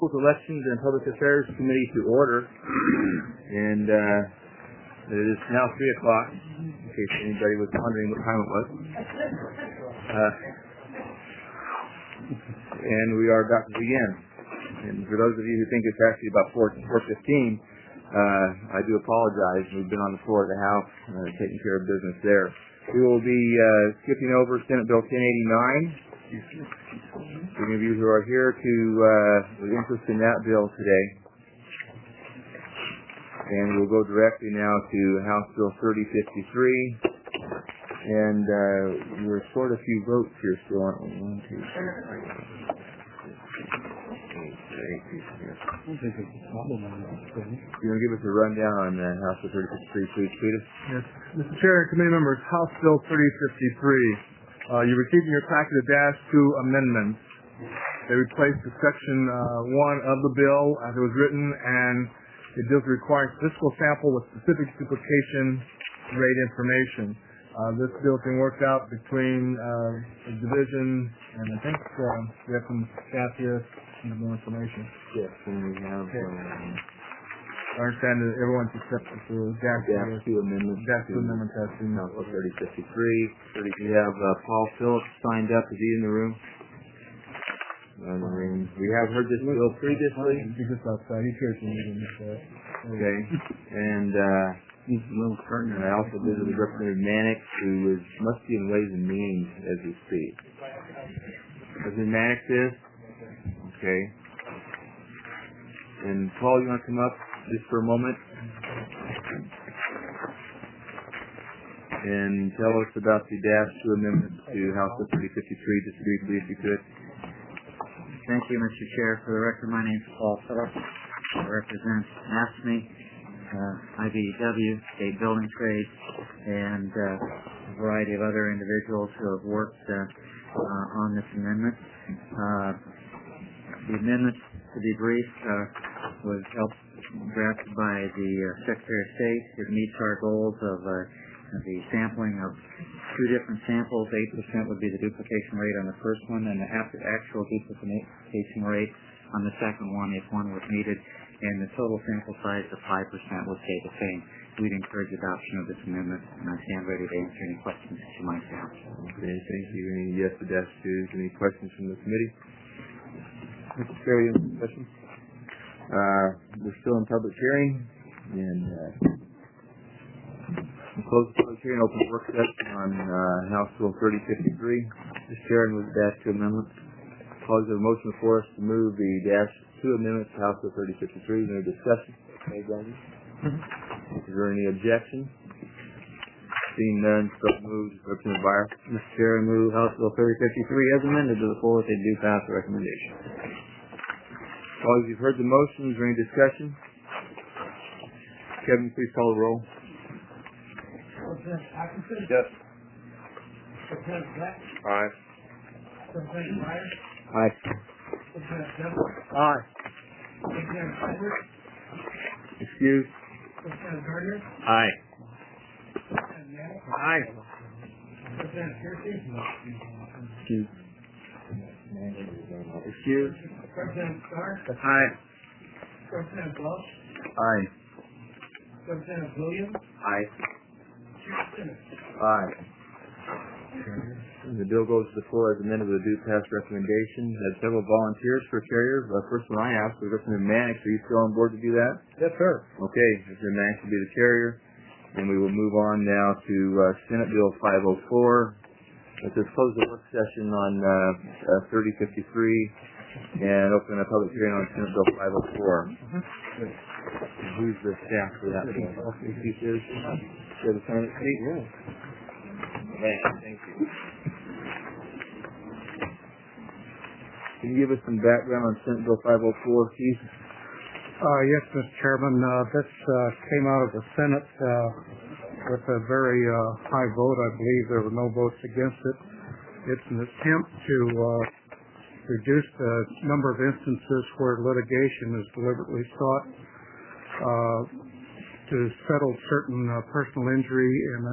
Elections and Public Affairs Committee to order, and it is now 3 o'clock, in case anybody was wondering what time it was. And we are about to begin. And for those of you who think it's actually about 4:15, I do apologize. We've been on the floor of the House taking care of business there. We will be skipping over Senate Bill 1089. Any of you who are here with interest in that bill today. And we'll go directly now to House Bill 3053. And we're short a few votes here still, aren't we? 1, 2, 3, 4, 5, 6, 7, 8. You want to give us a rundown on House Bill 3053, please, Peter? Yes. Mr. Chair and committee members, House Bill 3053. You received in your packet a -2 amendments. They replaced the Section 1 of the bill as it was written, and it does require statistical sample with specific duplication rate information. This bill has been worked out between the division, and I think we have some staff here with more information. Yes, and we have... I understand that everyone's accepted the DAS 2 amendment. DAS 2 amendment testing. House Bill 3053. We have Paul Phillips signed up. Is he in the room? We have heard this bill previously. He's just outside. He's here to meet. Okay. And I also visited Representative Mannix, who must be in Ways and Means as we speak. Representative Mannix is? Okay. And Paul, you want to come up just for a moment and tell us about the DAS 2 amendment to House Bill 3053, just briefly, if you could. Thank you, Mr. Chair. For the record, my name is Paul Phillips. I represent AFSCME, IBEW, State Building Trades, and a variety of other individuals who have worked on this amendment. The amendment, to be brief, was helped drafted by the Secretary of State. It meets our goals of the sampling of 2 different samples. 8% would be the duplication rate on the first one, and the actual duplication rate on the second one if one was needed, and the total sample size of 5% would stay the same. We'd encourage adoption of this amendment, and I stand ready to answer any questions that you might have. Okay, thank you. Any yes to DAS 2? Any questions from the committee? Mr. Chair, you have any questions? We're still in public hearing, and we'll close the public hearing, open work session on House Bill 3053. Mr. Chair, and with the DAS 2 amendment, cause of a motion before us to move the DAS 2 amendment to House Bill 3053. Is there any discussion? Is there any objection? Seeing none, so moved. Representative Byer. Mr. Chair, I move House Bill 3053 as amended to the floor if they do pass the recommendation. As you've heard the motion, is there any discussion? Kevin, please call the roll. Representative Atkinson? Yes. Representative Black? Aye. Representative Byer? Aye. Representative Devlin? Aye. Representative Edwards? Excuse? Representative Gardner? Aye. Representative Mannix? Aye. Representative Piercy? Excuse? Excuse? Representative Starr? Aye. Representative Welch? Aye. Representative Williams? Aye. Chair Simmons? Aye. The bill goes to the floor as amended with a due pass recommendation. Had several volunteers for carrier. The first one I asked was Representative Mannix. Are you still on board to do that? Yes, sir. Okay, Representative Mannix will be the carrier. And we will move on now to Senate Bill 504. Let's just close the work session on 3053 and open a public hearing on Senate Bill 504. Who's the staff for that bill? You have a Senate seat? Yeah. Man, thank you. Can you give us some background on Senate Bill 504, Keith? Yes, Mr. Chairman. This came out of the Senate with a very high vote. I believe there were no votes against it. It's an attempt to reduce the number of instances where litigation is deliberately sought to settle certain personal injury and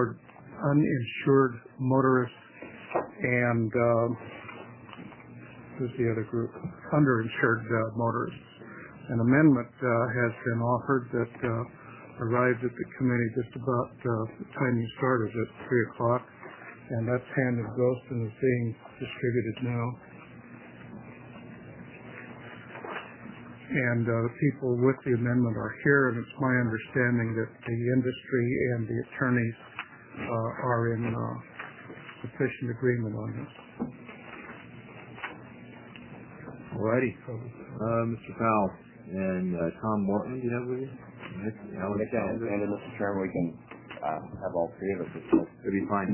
uninsured motorists and who's the other group? Underinsured motorists. An amendment has been offered that arrived at the committee just about the time you started at 3 o'clock, and that's handed Ghost and is being distributed now. And the people with the amendment are here, and it's my understanding that the industry and the attorneys are in sufficient agreement on this. All righty. Mr. Powell and Tom Morton, do you have with you? And Mr. Chairman, we can have all three of us. It'll be fine.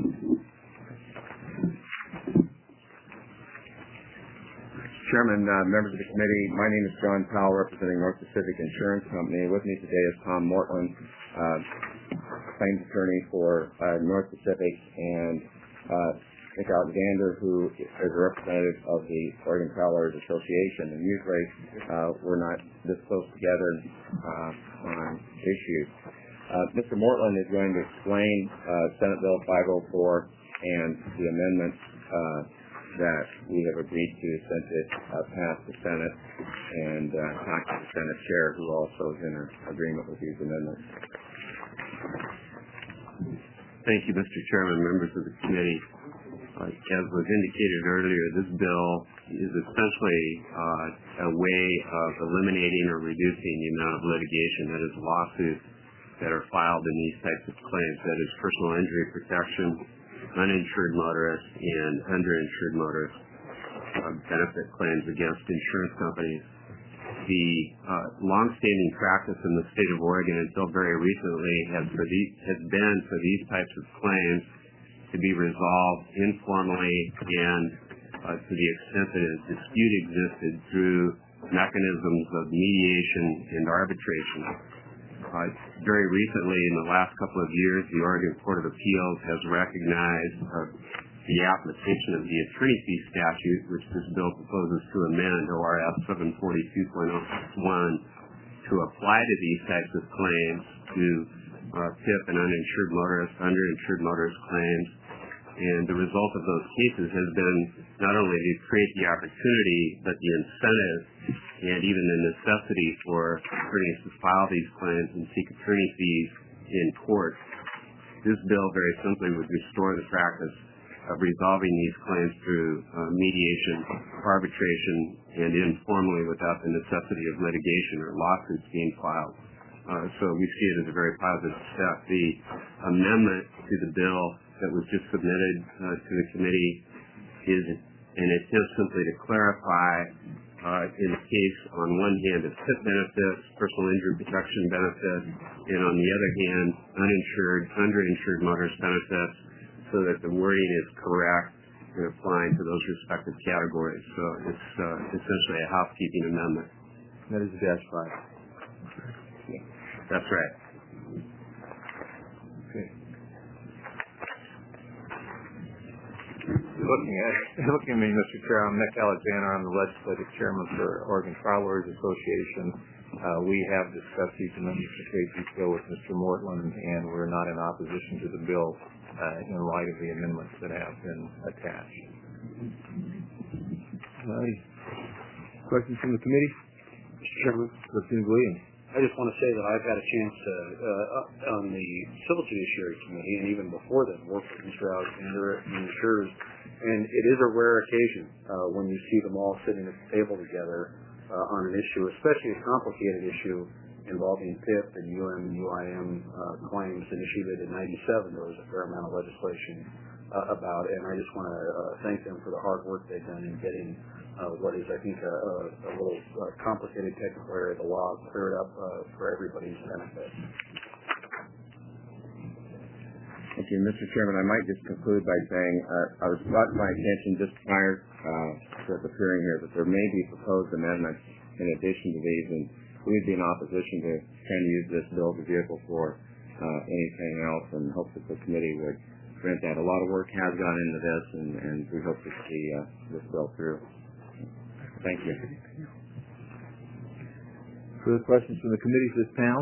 Chairman, members of the committee, my name is John Powell, representing North Pacific Insurance Company. With me today is Tom Mortland, claims attorney for North Pacific, and Nick Alexander, who is a representative of the Oregon Travelers Association. And usually we're not this close together on issues. Mr. Mortland is going to explain Senate Bill 504 and the amendments that we have agreed to since it passed the Senate, and talk to the Senate Chair, who also is in agreement with these amendments. Thank you, Mr. Chairman, members of the committee. As was indicated earlier, this bill is essentially a way of eliminating or reducing the amount of litigation, that is lawsuits, that are filed in these types of claims, that is personal injury protection, uninsured motorists, and underinsured motorists benefit claims against insurance companies. The longstanding practice in the state of Oregon until very recently has been for these types of claims to be resolved informally and to the extent that a dispute existed through mechanisms of mediation and arbitration. Very recently, in the last couple of years, the Oregon Court of Appeals has recognized the application of the attorney fee statute, which this bill proposes to amend, ORS 742.01, to apply to these types of claims, to PIP and uninsured motorists, underinsured motorist claims. And the result of those cases has been not only to create the opportunity, but the incentive and even the necessity for attorneys to file these claims and seek attorney fees in court. This bill very simply would restore the practice of resolving these claims through mediation, arbitration, and informally without the necessity of litigation or lawsuits being filed. So we see it as a very positive step. The amendment to the bill that was just submitted to the committee is an attempt simply to clarify in the case, on one hand, of PIP benefits, personal injury protection benefits, and on the other hand, uninsured, underinsured motorist benefits, so that the wording is correct and applying to those respective categories. So it's essentially a housekeeping amendment. That is dash 5. That's right. Okay. Looking at me, Mr. Chair, I'm Nick Alexander. I'm the legislative chairman for Oregon Travelers Association. We have discussed these amendments in great detail with Mr. Mortland, and we're not in opposition to the bill in light of the amendments that have been attached. All right. Questions from the committee? Mr. Chairman, Representative Williams. I just want to say that I've had a chance to, on the Civil Judiciary Committee, and even before that, work with Mr. Alexander and insurers, and it is a rare occasion when you see them all sitting at the table together on an issue, especially a complicated issue involving PIP and UM/UIM claims, an issue that in '97 there was a fair amount of legislation about, and I just want to thank them for the hard work they've done in getting what is, I think, a little complicated technical area of the law cleared up for everybody's benefit. Thank you, Mr. Chairman. I might just conclude by saying I was brought to my attention just prior to the hearing here that there may be proposed amendments in addition to these, and we'd be in opposition to trying to use this bill as a vehicle for anything else, and hope that the committee would grant that. A lot of work has gone into this, and we hope to see this bill through. Thank you. Further questions from the committee for this panel?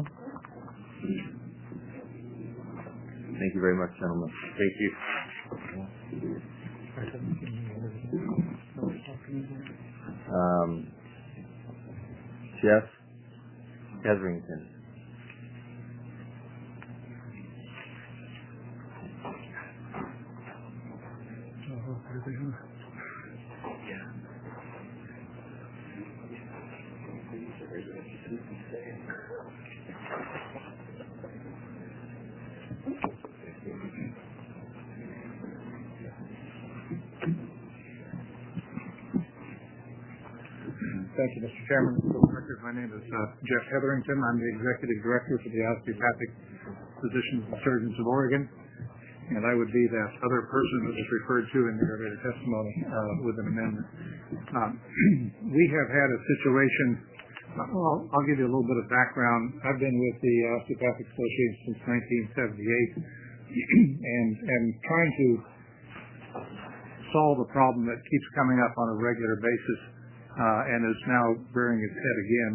Thank you very much, gentlemen. Thank you. Jeff Hetherington. Thank you, Mr. Chairman. For the record, my name is Jeff Hetherington. I'm the Executive Director for the Osteopathic Physicians and Surgeons of Oregon, and I would be that other person that was referred to in the earlier testimony with an amendment. We have had a situation, I'll give you a little bit of background. I've been with the Osteopathic Association since 1978 and trying to solve a problem that keeps coming up on a regular basis and is now rearing its head again.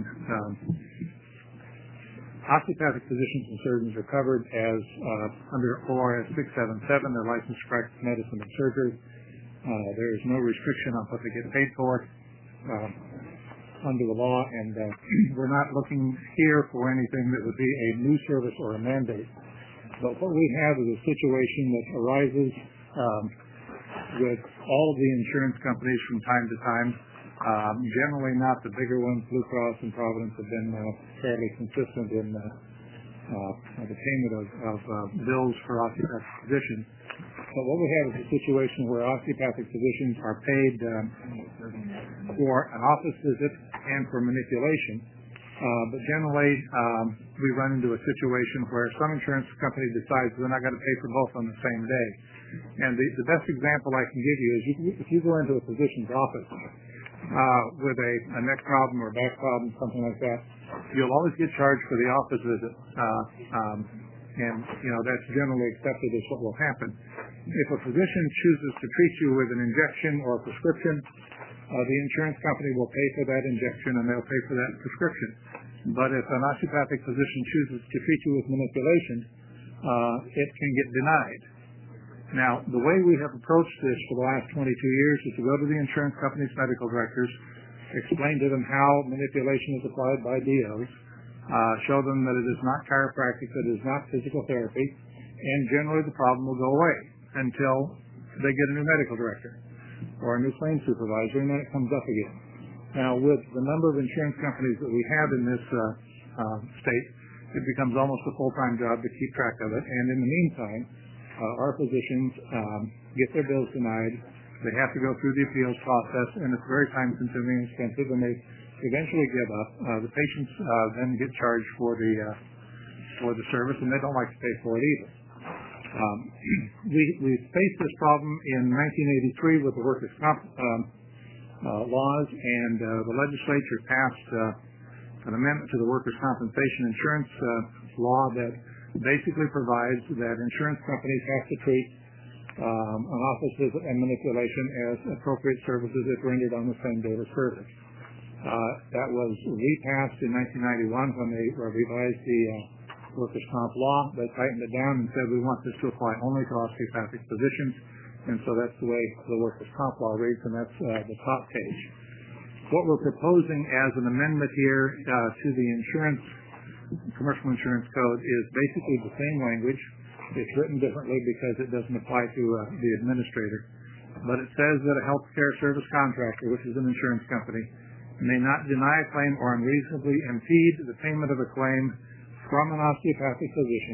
Osteopathic physicians and surgeons are covered as under ORS 677. They're licensed to practice medicine and surgery. There is no restriction on what they get paid for under the law, and we're not looking here for anything that would be a new service or a mandate. But what we have is a situation that arises with all of the insurance companies from time to time. Generally not the bigger ones. Blue Cross and Providence have been fairly consistent in the payment of bills for osteopathic physicians. But what we have is a situation where osteopathic physicians are paid for an office visit and for manipulation. But generally, we run into a situation where some insurance company decides they're not going to pay for both on the same day. And the best example I can give you is if you go into a physician's office with a neck problem or back problem, something like that, you'll always get charged for the office visit. And, that's generally accepted as what will happen. If a physician chooses to treat you with an injection or a prescription, the insurance company will pay for that injection and they'll pay for that prescription. But if an osteopathic physician chooses to treat you with manipulation, it can get denied. Now, the way we have approached this for the last 22 years is to go to the insurance company's medical directors, explain to them how manipulation is applied by DOs, show them that it is not chiropractic, that it is not physical therapy, and generally the problem will go away until they get a new medical director or a new claims supervisor, and then it comes up again. Now, with the number of insurance companies that we have in this state, it becomes almost a full-time job to keep track of it, and in the meantime, our physicians get their bills denied. They have to go through the appeals process, and it's very time-consuming and expensive, and they eventually give up. The patients then get charged for the service, and they don't like to pay for it either. We faced this problem in 1983 with the workers' comp laws, and the legislature passed an amendment to the workers' compensation insurance law that basically provides that insurance companies have to treat an office visit and manipulation as appropriate services if rendered on the same date of service. That was repassed in 1991 when they revised the workers' comp law. They tightened it down and said we want this to apply only to osteopathic physicians, and so that's the way the workers' comp law reads, and that's the top page. What we're proposing as an amendment here to the commercial insurance code is basically the same language. It's written differently because it doesn't apply to the administrator. But it says that a healthcare service contractor, which is an insurance company, may not deny a claim or unreasonably impede the payment of a claim from an osteopathic physician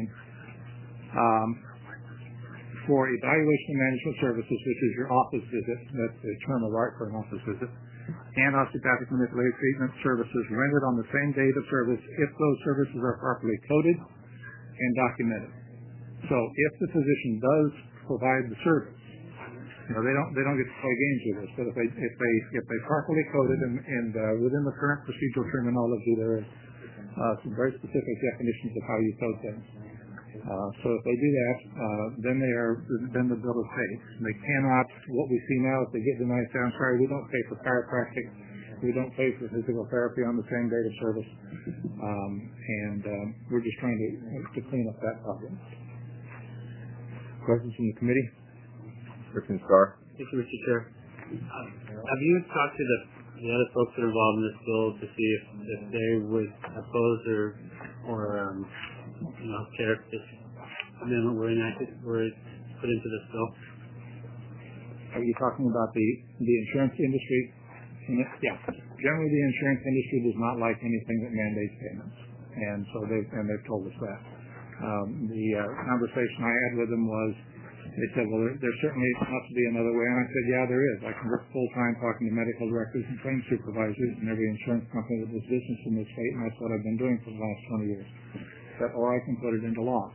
for evaluation and management services, which is your office visit. That's the term of art for an office visit. And osteopathic manipulative treatment services rendered on the same date of service if those services are properly coded and documented. So if the physician does provide the service, they don't get to play games with this. But if they properly code it and within the current procedural terminology, there is some very specific definitions of how you code things. So if they do that, then the bill is paid. They cannot. What we see now is they get denied. Say, I'm sorry, we don't pay for chiropractic. We don't pay for physical therapy on the same date of service, and we're just trying to clean up that problem. Questions from the committee? Person Starr. Thank you, Mr. Chair. Have you talked to the the other folks that are involved in this bill to see if they would oppose or care if this amendment were put into this bill. Are you talking about the insurance industry? Yeah. Generally, the insurance industry does not like anything that mandates payments, and so they've told us that. The conversation I had with them was, they said, well, there certainly must be another way, and I said, yeah, there is. I can work full-time talking to medical directors and claims supervisors and every insurance company that does business in this state, and that's what I've been doing for the last 20 years. Or I can put it into law.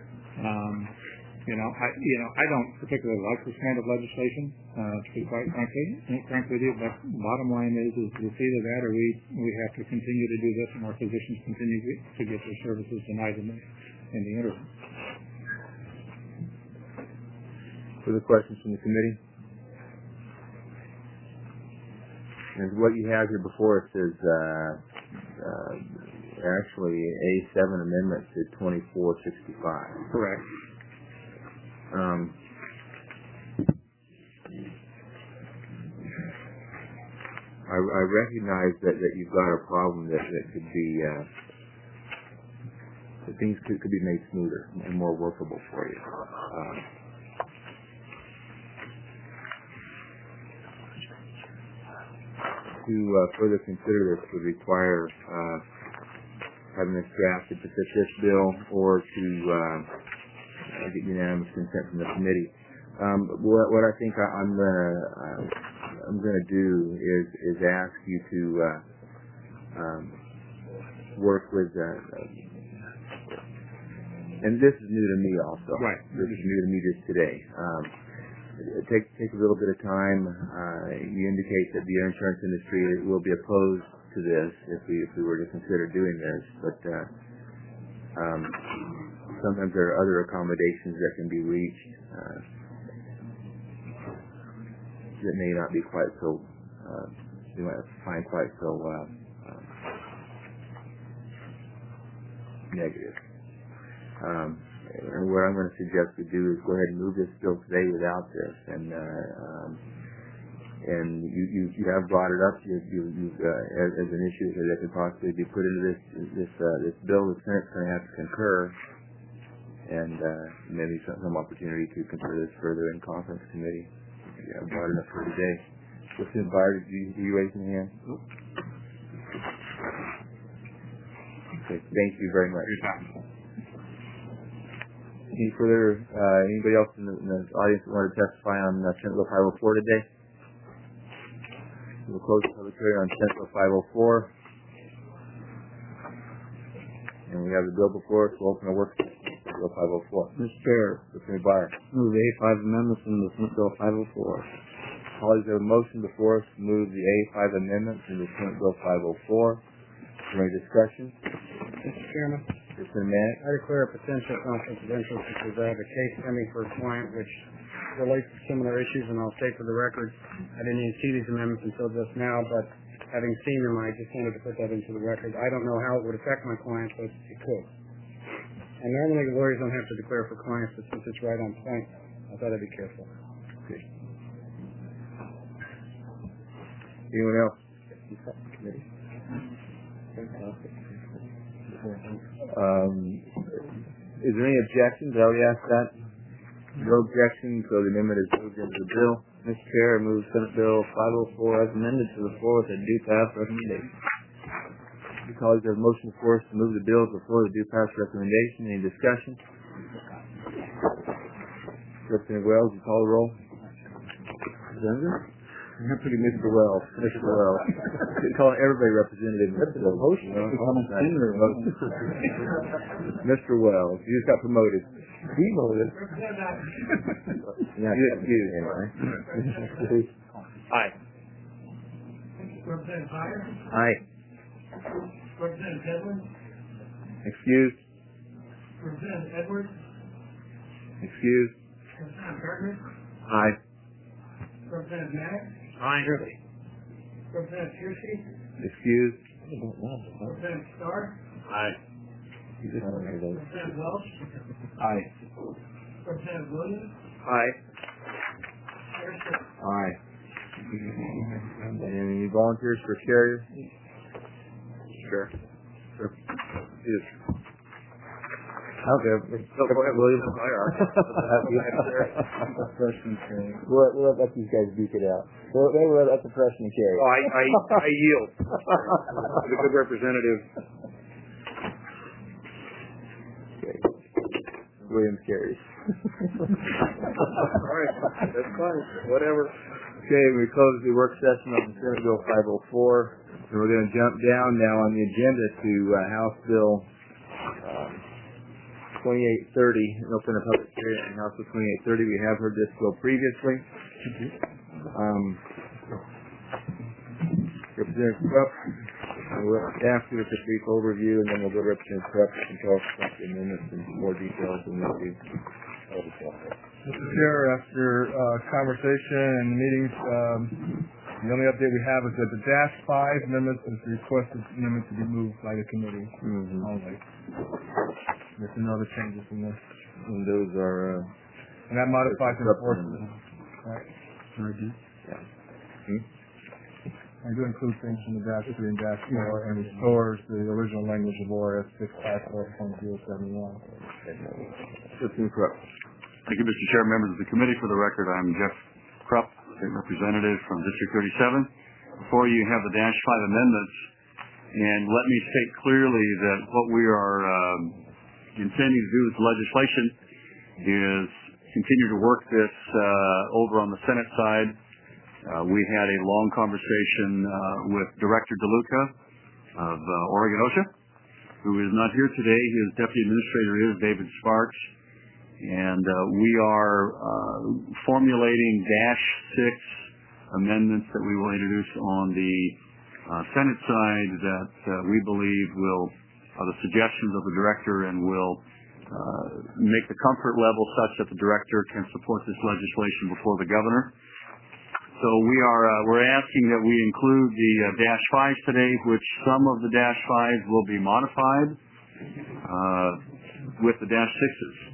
I don't particularly like this kind of legislation, to be quite frank with you, but the bottom line is it's either that or we have to continue to do this and our physicians continue to get their services denied in the interim. Further questions from the committee? And what you have here before us is actually A7 amendment to 2465. Correct. I recognize that you've got a problem that could be that things could be made smoother and more workable for you. To further consider this would require having this drafted to fit this bill or to get unanimous consent from the committee. What I think I'm gonna do is ask you to work with and this is new to me also. Right. This is new to me just today. Take a little bit of time. You indicate that the insurance industry will be opposed to this if we were to consider doing this, but sometimes there are other accommodations that can be reached that may not be quite so you might find quite so negative. And what I'm going to suggest we do is go ahead and move this bill today without this. And you have brought it up as an issue that could possibly be put into this bill. The Senate's going to have to concur, and maybe some opportunity to consider this further in conference committee. You have brought it up for today. Lieutenant Byer, did you raise your hand? Okay, thank you very much. Any further, anybody else in the audience that wanted to testify on Senate Bill 504 today? We'll close the public hearing on Senate Bill 504. And we have the bill before us. We'll open a work session for Bill 504. Mr. Chair, Lieutenant Byer. move the A5 amendments into Senate Bill 504. Colleagues, have a motion before us to move the A5 amendments into Senate Bill 504. Is there any discussion? Mr. Chairman, I declare a potential conflict of interest because I have a case pending for a client which relates to similar issues, and I'll state for the record, I didn't even see these amendments until just now, but having seen them, I just wanted to put that into the record. I don't know how it would affect my client, but it could. And normally lawyers don't have to declare for clients, but since it's right on point, I thought I'd be careful. Okay. Anyone else? Is there any objections? I already asked that. No objections, so the amendment is moved into the bill. Mr. Chair, I move Senate Bill 504 as amended to the floor with a due pass recommendation. Colleagues, have a motion for us to move the bill to the floor with a due pass recommendation. Any discussion? Representative Wells, you call the roll. Representative? Mr. Wells. Mr. Wells. You call everybody representative. Mr. Wells, you just got promoted. Demoted. Aye. Representative Byer? Aye. Representative Edwards? Excused. Representative Edwards? Excused. Representative Gardner? Aye. Representative Maddox? Aye. Representative Piercy? Excused. Representative Starr? Aye. Representative Welch? Aye. Representative Williams? Aye. Chair Smith? Aye. Any volunteers for carrier? Sure. Yes. Okay. Go ahead, William. We'll let these guys duke it out. We'll let the freshman carry. Oh, I yield. The good representative. Okay. William carries. All right, that's fine. Whatever. Okay, we close the work session on Senate Bill 504, and we're going to jump down now on the agenda to House Bill 2830, and open a public hearing on House Bill 2830. We have heard this bill previously. Representative Krupp, we'll ask you a brief overview, and then we'll go to Representative Krupp and talk about the amendments in more details, and we'll do all the stuff. Mr. Chair, after conversation and meetings, the only update we have is that the Dash 5 amendments is the requested amendment to be moved by the committee only. There's no other changes in this. And those are... and that modifies enforcement. Right. Yeah. I do include things from the Dash 3 and Dash 4 and restores the original language of ORS 654.071. Representative Krupp. Thank you, Mr. Chair, members of the committee. For the record, I'm Jeff Krupp, state representative from District 37. Before you have the Dash 5 amendments, and let me state clearly that what we are intending to do with the legislation is continue to work this over on the Senate side. We had a long conversation with Director DeLuca of Oregon OSHA, who is not here today. His deputy administrator is David Sparks. And we are formulating Dash 6 amendments that we will introduce on the Senate side that we believe are the suggestions of the director and will make the comfort level such that the director can support this legislation before the governor. So we're asking that we include the Dash 5s today, which some of the Dash 5s will be modified with the Dash 6s.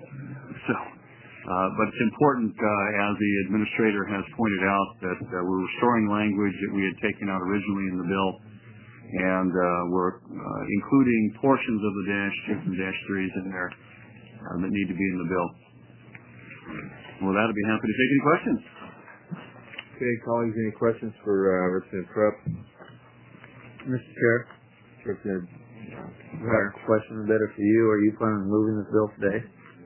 But it's important, as the administrator has pointed out, that we're restoring language that we had taken out originally in the bill, and we're including portions of the Dash 2s and Dash 3s in there that need to be in the bill. With that, I'd be happy to take any questions. Okay, colleagues, any questions for Representative Krupp? Mr. Chair, Representative question better for you. Are you planning on moving this bill today?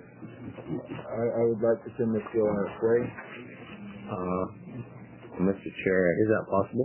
I would like to send this bill on its way. Mr. Chair, is that possible?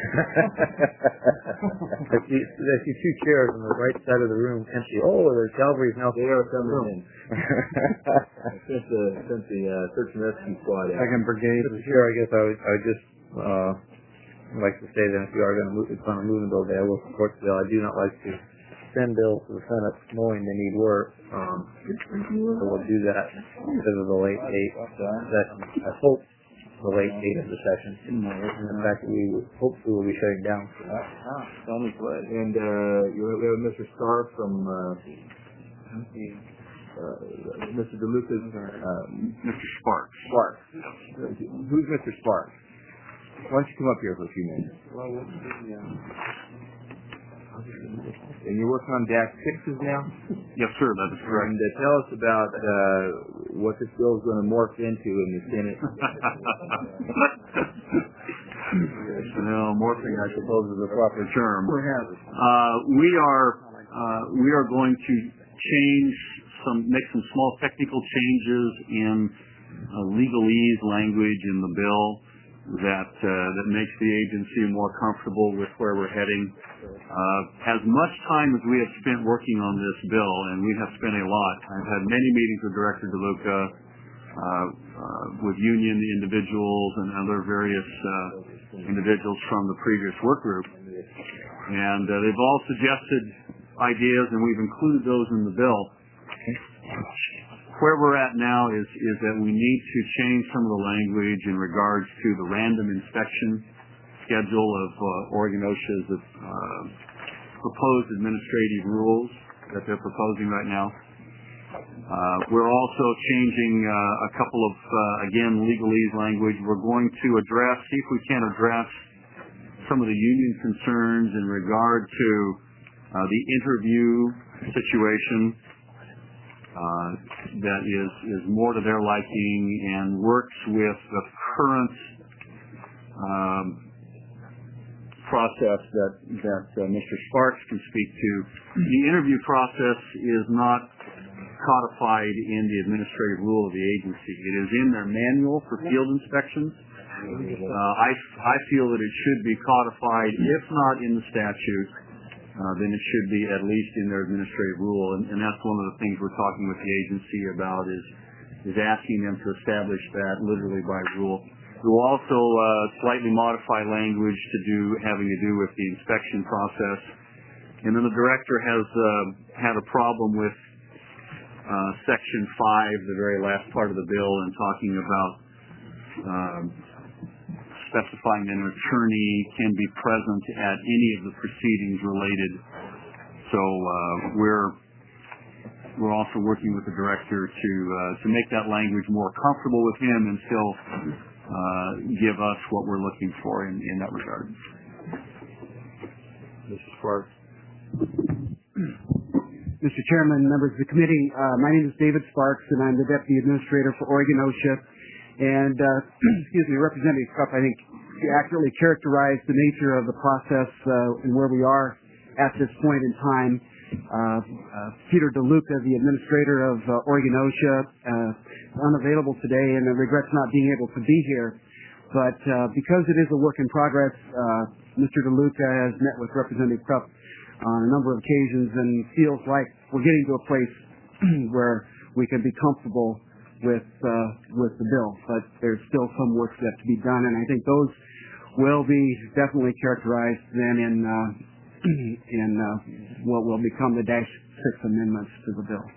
I see two chairs on the right side of the room empty. Oh, there's cavalry's now. They are coming in. Since the search and rescue squad. Second Brigade. Mr. Chair, I guess I would just like to say that if you are going to move the bill today, I will support the bill. I do not like to send bills to the Senate knowing they need work. So we'll do that because of the late date session. I hope the late date of the session. And the fact that we hopefully will be shutting down. And we have Mr. Starr from Mr. DeLuca's Mr. Sparks. Sparks. Who's Mr. Sparks? Why don't you come up here for a few minutes? And you're working on Dash 6s now? Yes, sir, that is correct. And tell us about what this bill is going to morph into in the Senate. Morphing, I suppose, is the proper term. We are going to make some small technical changes in legalese language in the bill that makes the agency more comfortable with where we're heading. As much time as we have spent working on this bill, and we have spent a lot, I've had many meetings with Director DeLuca, with union individuals and other various individuals from the previous work group. And they've all suggested ideas, and we've included those in the bill. Where we're at now is that we need to change some of the language in regards to the random inspection schedule of Oregon OSHA's proposed administrative rules that they're proposing right now. We're also changing a couple of, again, legalese language. We're going to see if we can address some of the union concerns in regard to the interview situation that is more to their liking and works with the current process that Mr. Sparks can speak to. The interview process is not codified in the administrative rule of the agency. It is in their manual for field inspections. I feel that it should be codified, if not in the statute, then it should be at least in their administrative rule. And that's one of the things we're talking with the agency about is asking them to establish that literally by rule. We'll also slightly modify language having to do with the inspection process. And then the director has had a problem with Section 5, the very last part of the bill, and talking about specifying that an attorney can be present at any of the proceedings related. So we're also working with the director to make that language more comfortable with him and still give us what we're looking for in that regard. Mr. Sparks. Mr. Chairman, members of the committee, my name is David Sparks, and I'm the Deputy Administrator for Oregon OSHA. And, Representative Krupp, I think you accurately characterized the nature of the process and where we are at this point in time. Peter DeLuca, the Administrator of Oregon OSHA, is unavailable today and regrets not being able to be here. But because it is a work in progress, Mr. DeLuca has met with Representative Krupp on a number of occasions and feels like we're getting to a place where we can be comfortable with the bill. But there's still some work left to be done, and I think those will be definitely characterized then in what will become the Dash 6 amendments to the bill.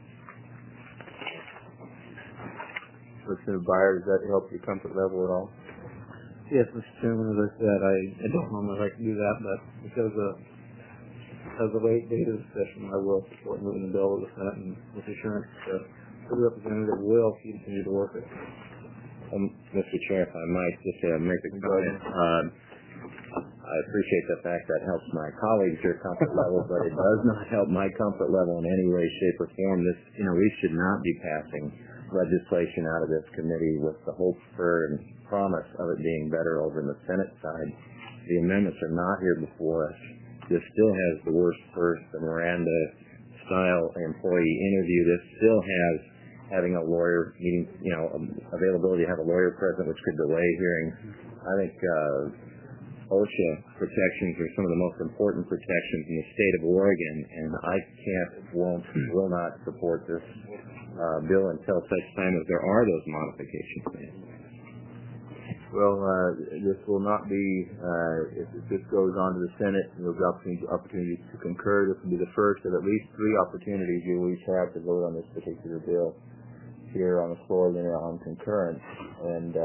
Representative Byer, does that help your comfort level at all? Yes, Mr. Chairman, as I said, I don't normally like to do that, but because of the late date of the session, I will support moving the bill to the Senate, and with assurance the representative will continue to work it. Mr. Chair, if I might just make a comment. I appreciate the fact that helps my colleagues' comfort level, but it does not help my comfort level in any way, shape, or form. We should not be passing legislation out of this committee with the hope for and promise of it being better over in the Senate side. The amendments are not here before us. This still has the worst first, the Miranda-style employee interview. This still has having a lawyer meeting, availability to have a lawyer present, which could delay hearings. I think OSHA protections are some of the most important protections in the state of Oregon, and I will not support this bill until such time as there are those modifications made. Well, this will not be, if this goes on to the Senate, and there's opportunity to concur, this will be the first of at least 3 opportunities you will each have to vote on this particular bill here on the floor, then on concurrence. And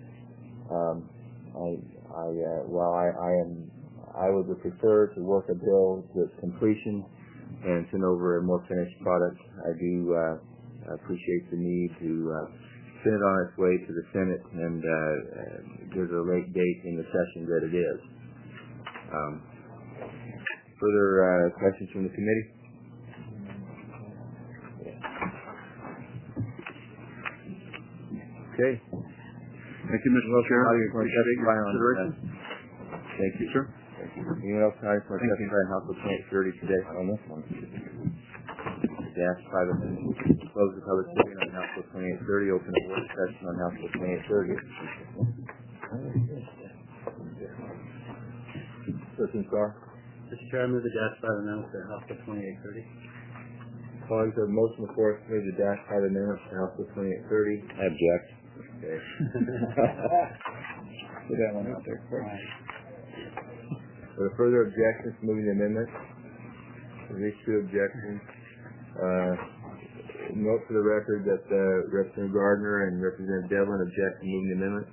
I would prefer to work a bill to its completion and send over a more finished product. I do appreciate the need to send it on its way to the Senate, and there's a late date in the session that it is. Further questions from the committee? Okay. Thank you, Mr. Chair. Thank you, sir. Anyone else tonight for testify on House Bill 2830 today? On this one. Dash 5 amendment. Close the public hearing on House Bill 2830. Open the work session on House Bill 2830. Person Starr. Mr. Chair, I move the Dash 5 amendment to House Bill 2830. Colleagues have a motion before us to move the Dash 5 amendment to House Bill 2830. I object. Okay. Put that one out there. Are there further objections to moving the amendment? At least 2 objections. Note for the record that Representative Gardner and Representative Devlin object to moving the amendment.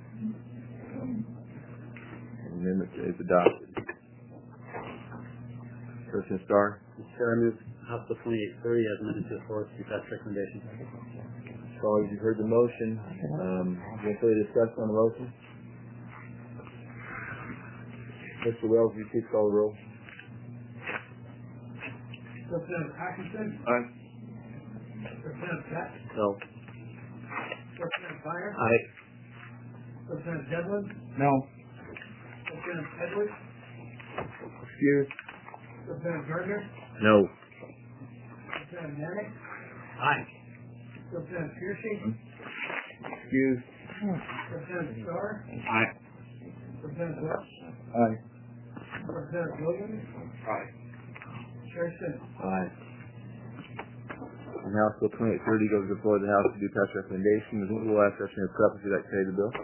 The amendment is adopted. Person Starr. Mr. Chair, I move House Bill 2830 as amended to the floor to pass recommendation. Scholars, you've heard the motion. Any further discussion on the motion? Mr. Wells, will you please call the roll? Representative Atkinson? Aye. Representative Beck? No. Representative Byer? Aye. Representative Devlin? No. Representative Edwards? Excuse. Representative Gardner? No. Representative Manick? Aye. Representative Piercy? Excuse. Representative Starr? Aye. Representative Welch? Aye. Representative Williams? Aye. Chair Sims? Aye. And House Bill 2830 goes to the floor of the House to do pass recommendation. We'll ask Representative Krupp if you'd like to carry the bill.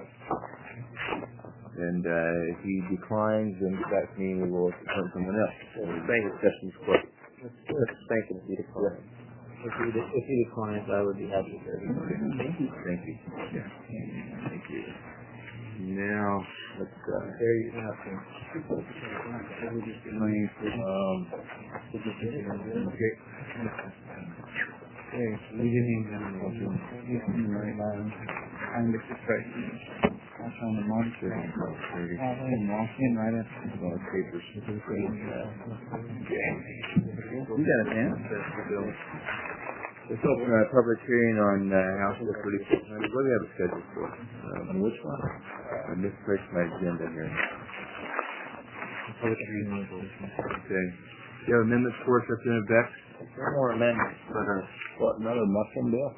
And if he declines, then get back to me and we will appoint someone else. Thank you, Sessions Court. Thank you if he declines. If he declines, I would be happy to carry the bill. Thank you. Thank you. Yeah. Thank you. Now, let's carry it out. Okay, we didn't even have a motion. I'm the that's on the monitor. In right after the papers. We got a chance. Let's open a public hearing on House Bill 3600. What do we have a schedule for? Which one? I misplaced my agenda here. Public hearing on okay. Do you have amendments for us, Representative Beck? No more amendments. What, another Muslim bill?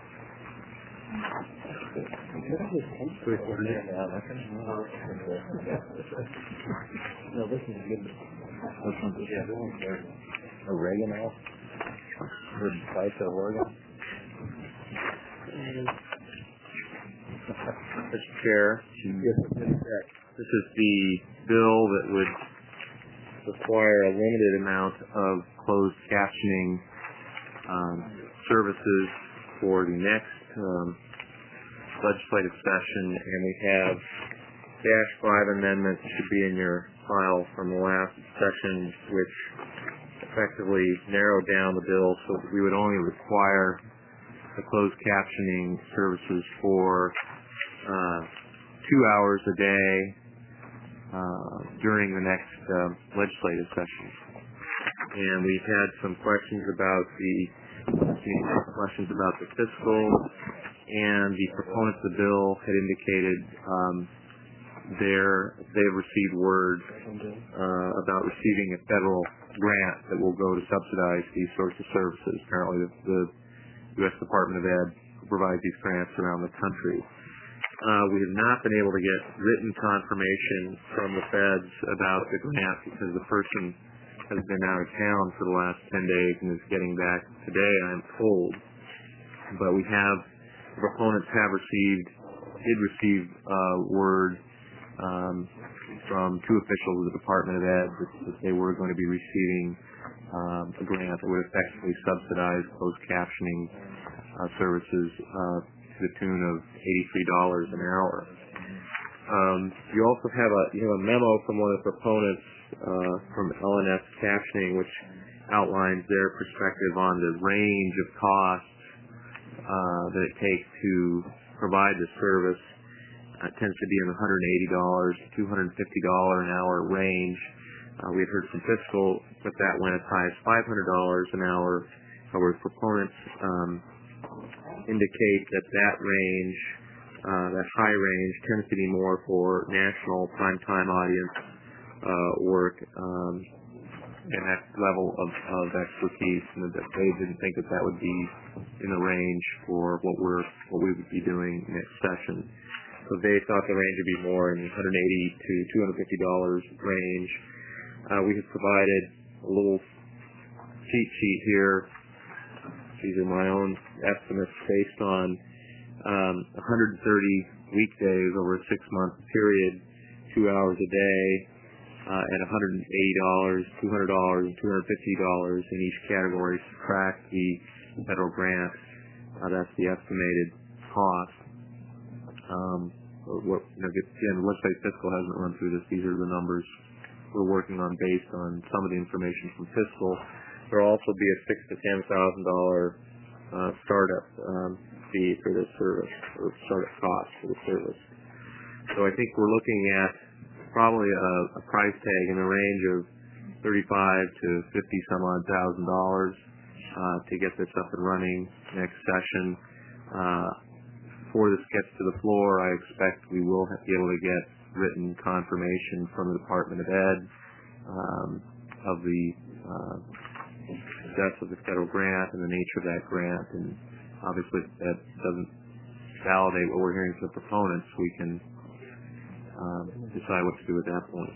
No, this is good. This one's oregano. Good spice of Oregon. Mr. Chair, this is the bill that would require a limited amount of closed captioning services for the next legislative session, and we have -5 amendments should be in your file from the last session, which effectively narrowed down the bill so that we would only require the closed captioning services for 2 hours a day during the next legislative session. And we've had some questions about the fiscal, and the proponents of the bill had indicated they've received word about receiving a federal grant that will go to subsidize these sorts of services. Apparently the U.S. Department of Ed provides these grants around the country. We have not been able to get written confirmation from the feds about the grant because the person has been out of town for the last 10 days and is getting back today, I'm told. But we have, the proponents did receive word from 2 officials of the Department of Ed that they were going to be receiving a grant that would effectively subsidize closed captioning services to the tune of $83 an hour. You also have a memo from one of the proponents from LNS Captioning, which outlines their perspective on the range of costs that it takes to provide the service. It tends to be in the $180 to $250 an hour range. We had heard from fiscal, but that went as high as $500 an hour. However, proponents indicate that range, that high range, tends to be more for national primetime audience work and that level of expertise, and that they didn't think that would be in the range for what we would be doing next session. So they thought the range would be more in the $180 to $250 range. We have provided a little cheat sheet here. These are my own estimates based on 130 weekdays over a 6-month period, 2 hours a day, at $180, $200, and $250 in each category. Subtract the federal grant. That's the estimated cost. Again, the legislative fiscal hasn't run through this. These are the numbers we're working on based on some of the information from fiscal. there will also be a $6,000 to $10,000 startup fee for this service, or startup cost for the service. So I think we're looking at probably a price tag in the range of $35,000 to $50,000 to get this up and running next session. Before this gets to the floor, I expect we will be able to get written confirmation from the Department of Ed of the success of the federal grant and the nature of that grant. And obviously, if that doesn't validate what we're hearing from the proponents, we can decide what to do at that point.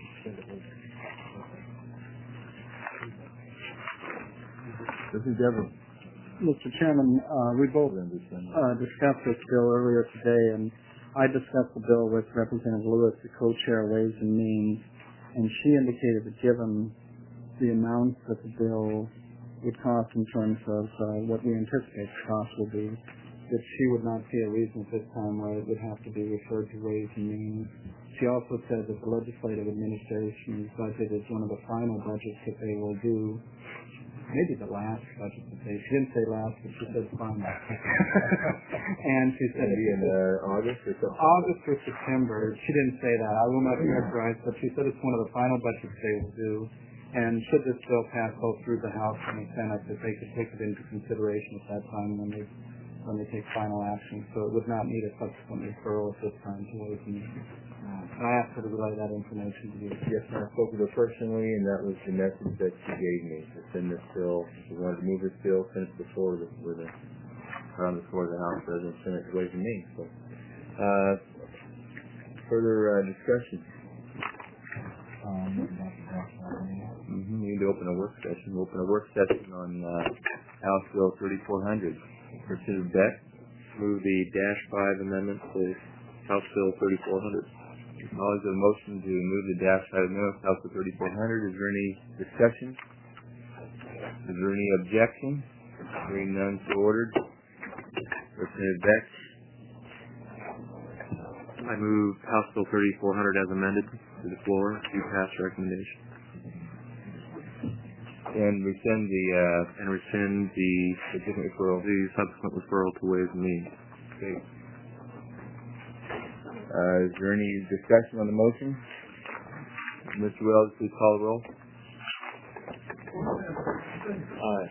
Mr. Chairman, we both discussed this bill earlier today, and I discussed the bill with Representative Lewis, the co-chair of Ways and Means, and she indicated that given the amounts that the bill would cost in terms of what we anticipate the cost will be, that she would not see a reason at this time why it would have to be referred to Ways and Means. She also said that the Legislative Administration's budget is one of the final budgets that they will do. Maybe the last budget that she didn't say last, but she said final. And she said in August or something? August or September. She didn't say that. I will not characterize, but she said it's one of the final budgets they will do. And should this bill pass both through the House and the Senate, that they could take it into consideration at that time when they take final action. So it would not need a subsequent referral at this time to Ways and Means. And I asked her to relay that information to you. Yes, I spoke with her personally, and that was the message that she gave me, to send this bill. She wanted to move this bill, send it before the House President, Senate Ways and Means. So, further discussion. We need to open a work session. We'll open a work session on House Bill 3400. Representative Beck, move the -5 amendment to House Bill 3400. Acknowledge the motion to move the -5 amendment to House Bill 3400. Is there any discussion? Is there any objection? Hearing none, so ordered. Representative Beck. I move House Bill 3400 as amended to the floor to pass recommendation. And rescind the subsequent referral to Ways and Means. Okay. Is there any discussion on the motion? Mr. Wells, please call the roll. Aye.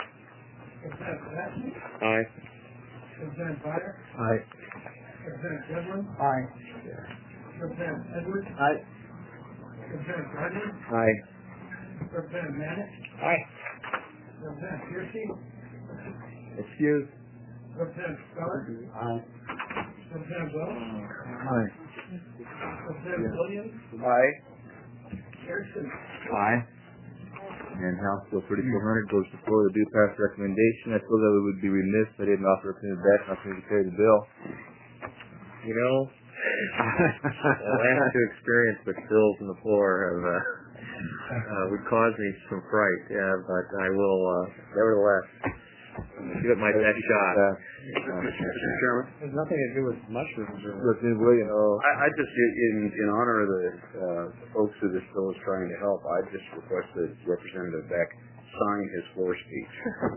Aye. Representative Byer? Aye. Representative Devlin? Aye. Representative Edwards? Aye. Representative Gardner? Aye. Representative Manick? Aye. Representative Piercy? Excuse. Representative Starr? Aye. Representative Wells? Aye. Representative Williams? Aye. Harrison? Aye. And House Bill 3400 goes to the floor. The due pass recommendation. I feel that we would be remiss if I didn't offer Representative Beck an opportunity to carry the bill. You know, the last two experience with bills on the floor have would cause me some fright. Yeah, but I will nevertheless give it my best shot. Mr. Chairman, it has nothing to do with mushrooms. Representative Williams. I just, in honor of the folks who this bill is trying to help, I just request that Representative Beck sign his floor speech.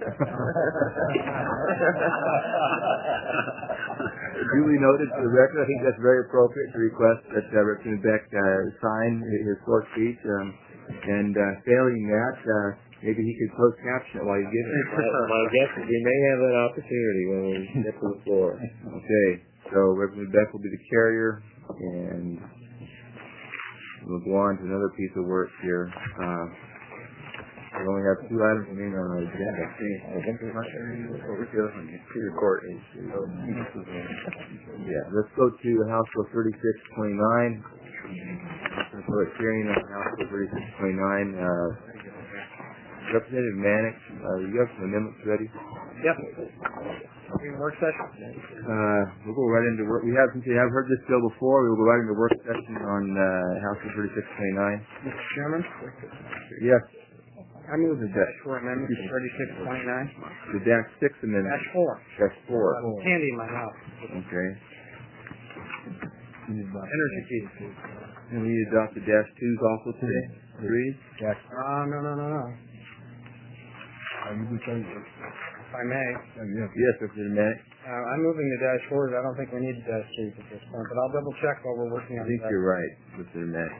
Duly noted for the record. I think that's very appropriate to request that Representative Beck sign his floor speech. And failing that, maybe he could close caption it while he's giving it. My guess is we may have that opportunity when we get to the floor. Okay, so Representative Beck will be the carrier, and we'll go on to another piece of work here. We only have two items remaining on our agenda. Yeah, let's go to House Bill 3629. Public hearing on House Bill 3629. Representative Manick, you have some amendments ready? Yep. Work session? We'll go right into work. Since we have heard this bill before, we will go right into work session on House Bill 3629. Mr. Chairman? Yes. I move the for amendment 3629. The -6 amendment. -4. Candy in my mouth. Okay. Energy feed. And we adopt the -2s also today? Agreed? No. If I may. Yes, Representative Manick. I'm moving the dash forward. I don't think we need dash threes at this point, but I'll double check while we're working on I think that. you're right, Representative Manick.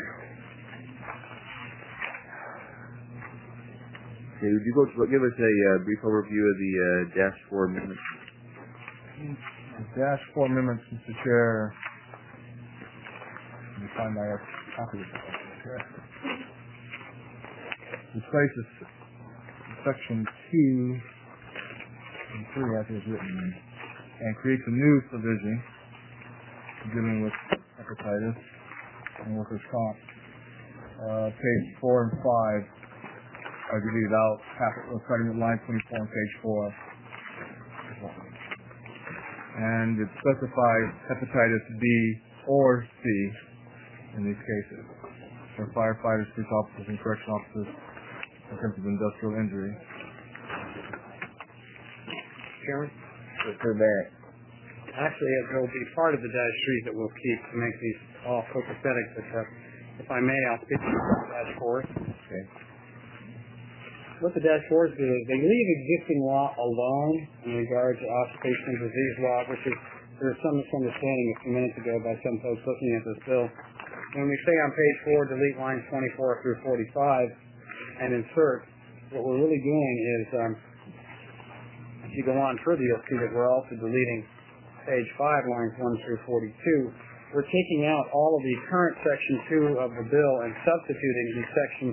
Okay, would you give us a brief overview of the Dash 4 amendments? Dash 4 amendments, Mr. Chair. Let me find my copy of it. Replaces section 2 and 3 as it is written, and creates a new provision dealing with hepatitis and workers' comp. Page 4 and 5 are deleted out, starting with line 24 on page 4. And it specifies hepatitis B or C in these cases for firefighters, police officers, and correction officers in terms of industrial injury. Chairman? Representative Manick. Actually, it will be part of the dash threes that we'll keep to make these all copacetic, but if I may, I'll speak to the dash fours. Okay. What the dash fours do is they leave existing law alone in regard to occupational disease law, which is, there was some misunderstanding a few minutes ago by some folks looking at this bill. When we say on page 4, delete lines 24 through 45 and insert, what we're really doing is, if you go on further, you'll see that we're also deleting page 5, lines 1 through 42. We're taking out all of the current section 2 of the bill and substituting the section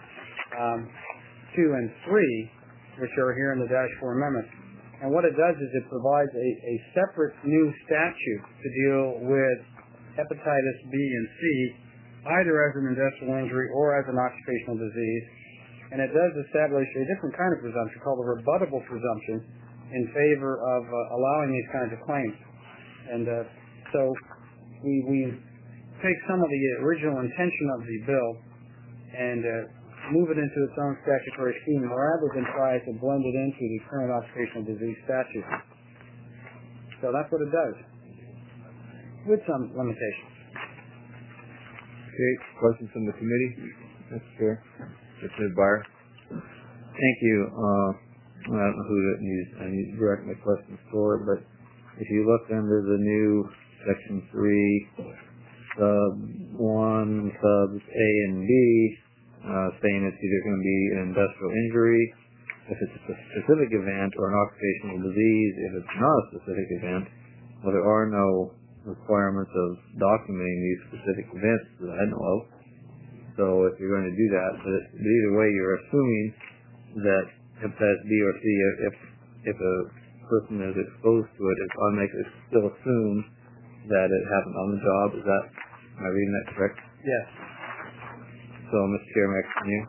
2 and 3, which are here in the Dash 4 amendment. And what it does is it provides a separate new statute to deal with hepatitis B and C, either as an industrial injury or as an occupational disease. And it does establish a different kind of presumption called a rebuttable presumption in favor of allowing these kinds of claims. And so we take some of the original intention of the bill and move it into its own statutory scheme rather than try to blend it into the current occupational disease statute. So that's what it does, with some limitations. Okay, questions from the committee? Mr. Chair. Representative Byer. Thank you. I don't know who I need to direct my questions toward, but if you look under the new section 3, sub 1, subs A and B, saying it's either going to be an industrial injury, if it's a specific event, or an occupational disease, if it's not a specific event. Well, there are no requirements of documenting these specific events that I know of. So if you're going to do that, but either way, you're assuming that hepatitis B or C, if a person is exposed to it, it's automatically still assumed that it happened on the job. Am I reading that correct? Yes. So, Mr. Chair, may I continue?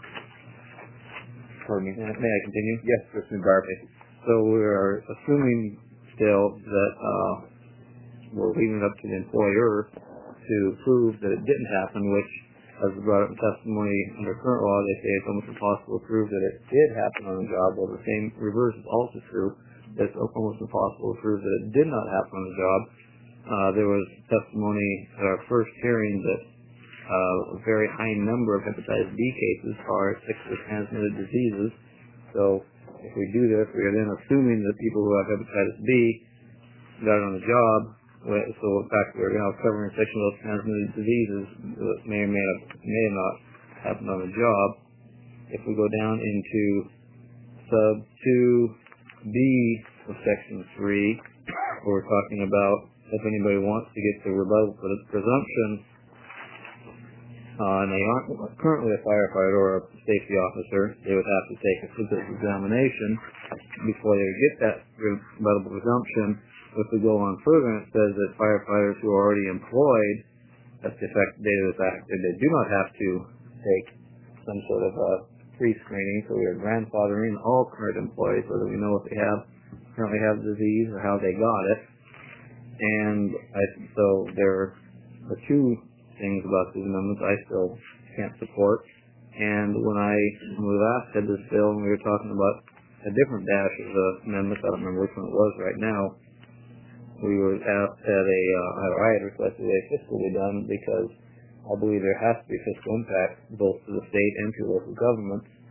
Pardon me. May I continue? Yes, Representative Byer. So we are assuming still that we're leaving it up to the employer to prove that it didn't happen, which, as brought up in testimony under current law, they say it's almost impossible to prove that it did happen on the job. Well, the same reverse is also true. That it's almost impossible to prove that it did not happen on the job. There was testimony at our first hearing that a very high number of hepatitis B cases are sexually transmitted diseases. So if we do this, we are then assuming that people who have hepatitis B got it on the job. So in fact, we're now covering sexually transmitted diseases that may or may have not happened on the job. If we go down into sub 2B of section 3, where we're talking about if anybody wants to get the rebuttal presumption, and they aren't currently a firefighter or a safety officer, they would have to take a physical examination before they would get that rebuttable presumption. If we go on further, and it says that firefighters who are already employed, that's the effective date of the fact that they do not have to take some sort of pre-screening, so we are grandfathering all current employees so that we know if they currently have the disease or how they got it. And so there are two things about these amendments I still can't support. And when we last had this bill and we were talking about a different dash of the amendments, I don't remember which one it was right now, we were asked I had requested a fiscal be done because I believe there has to be fiscal impact both to the state and to local governments.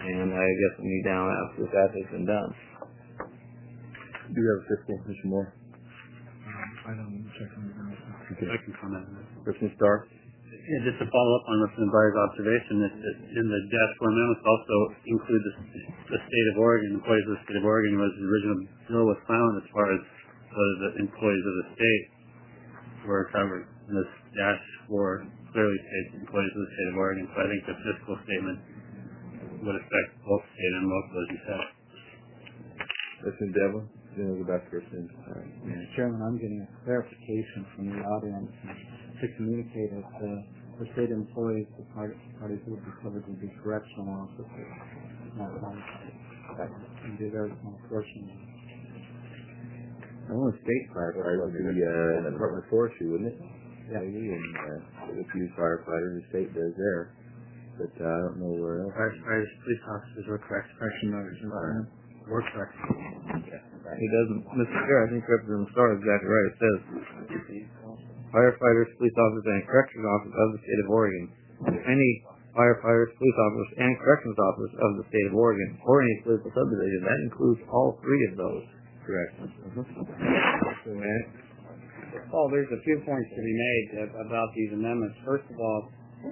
and I guess we need now after that has been done. Do you have a fiscal, Mr. Moore? I don't check on Okay. I can comment on that. Mr. Starr? Yeah, just to follow up on Mr. Barry's observation, that in the Dash 4 amendments also include the state of Oregon, employees of the state of Oregon, was the original bill was silent as far as whether the employees of the state were covered. And this Dash 4 clearly states employees of the state of Oregon, so I think the fiscal statement would affect both state and local, as you said. Mr. Devlin? Then we'll go back to Mr. Mr. Chairman, I'm getting a clarification from the audience to communicate that the state employees, the parties who would be covered would be correctional officers, not firefighters. That would be a very small portion. The only state firefighter would be the Department of Forestry, wouldn't it? Yeah. Maybe, and a few firefighters the state does there. But I don't know where else. Firefighters, police officers were correction officers. Work correction. He doesn't, Mr. Chair, I think Representative Starr is exactly right. It says, firefighters, police officers, and corrections officers of the state of Oregon. Any firefighters, police officers, and corrections officers of the state of Oregon, or any political subdivision, that includes all three of those. Correct. Paul, there's a few points to be made about these amendments. First of all,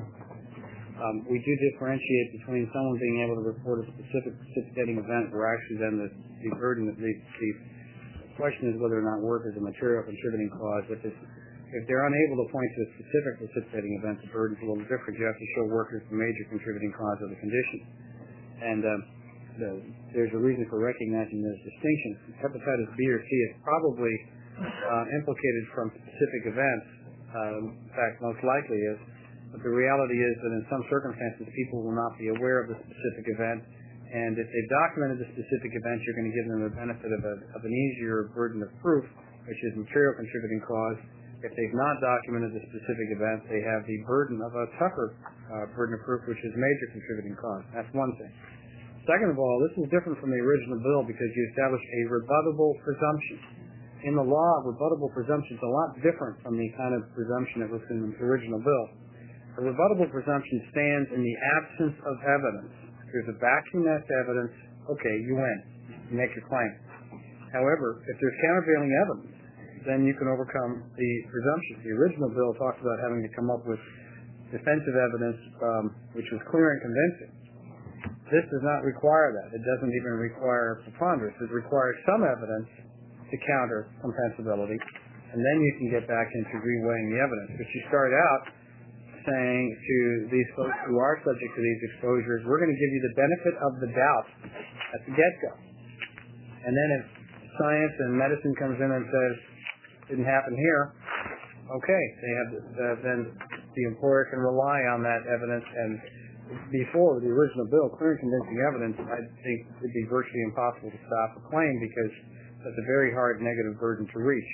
we do differentiate between someone being able to report a specific precipitating event where actually then the burden of the question is whether or not work is a material contributing cause. If they're unable to point to a specific precipitating event, the burden's a little different. You have to show work is the major contributing cause of the condition. And there's a reason for recognizing those distinctions. Hepatitis B or C is probably implicated from specific events. In fact, most likely is. But the reality is that in some circumstances, people will not be aware of the specific event. And if they've documented the specific event, you're going to give them the benefit of an easier burden of proof, which is material contributing cause. If they've not documented the specific event, they have the burden of a tougher burden of proof, which is major contributing cause. That's one thing. Second of all, this is different from the original bill because you establish a rebuttable presumption. In the law, rebuttable presumption is a lot different from the kind of presumption that was in the original bill. A rebuttable presumption stands in the absence of evidence. There's a vacuum as to evidence. Okay, you win. You make your claim. However, if there's countervailing evidence, then you can overcome the presumption. The original bill talks about having to come up with defensive evidence which was clear and convincing. This does not require that. It doesn't even require preponderance. It requires some evidence to counter compensability, and then you can get back into reweighing the evidence. But you start out saying to these folks who are subject to these exposures, we're going to give you the benefit of the doubt at the get-go. And then if science and medicine comes in and says, didn't happen here, okay, they have then the employer can rely on that evidence. And before the original bill, clear and convincing evidence, I think it would be virtually impossible to stop a claim because that's a very hard negative burden to reach.